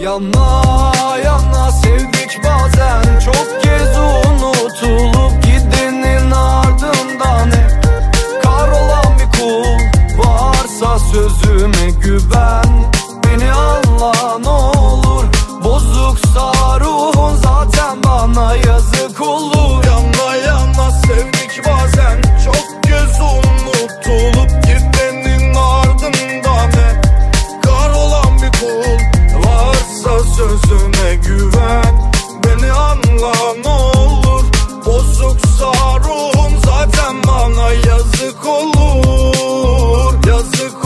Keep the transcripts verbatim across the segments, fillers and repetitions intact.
Yana yana sevdik bazen, çok kez unutulup gidenin ardından hep kahrolan bir kul. Varsa sözüme güven, beni anla ne olur. Bozuksa ruhun zaten bana yazık olur. Yana yana sevdik bazen, çok kez unutulup gidenin ardından hep kahrolan bir kul. Varsa sözüme güven, beni anla ne olur. Bozuksa ruhum zaten bana yazık olur, yazık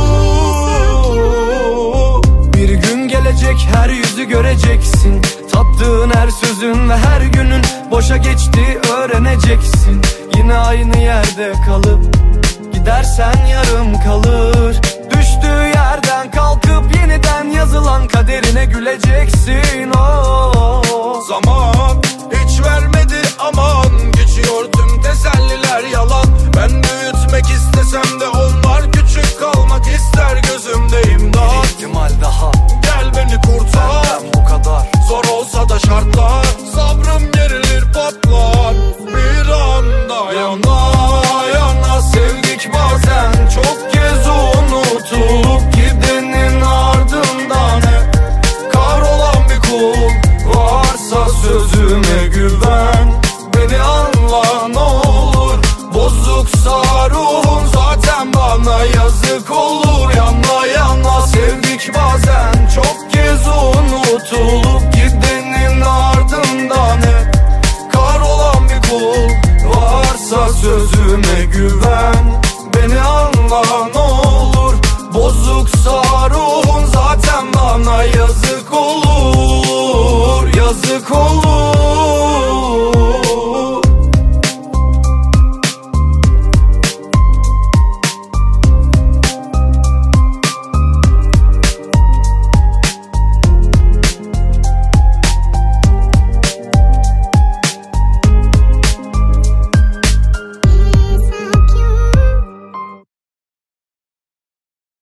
olur. Bir gün gelecek, her yüzü göreceksin. Tattığın her sözün ve her günün boşa geçti öğreneceksin. Yine aynı yerde kalıp gidersen yarım kalır. Düştüğü yerden kalkıp yeniden yazılan kaderine güleceksin. Oh. Zaman hiç vermedi aman, geçiyor tüm teselliler yalan. Ben büyütmek istesem de onlar küçük kalmak ister gözümde imdat. Bir ihtimal daha, gel beni kurtar. benden bu kadar. Zor olsa da şartlar, sabrım gerilir patlar bir anda. Yana yana sevdik bazen, çok kez unutulup gidenin ardından hep kahrolan bir kul. Varsa sözüme güven, beni anla ne olur. Bozuksa ruhun zaten bana yazık olur. Yana yana sevdik bazen, çok kez unutulup gidenin ardından hep kahrolan bir kul. Varsa sözüme güven, beni anla ne olur. Bozuksa ruhun zaten bana yazık olur, yazık olur.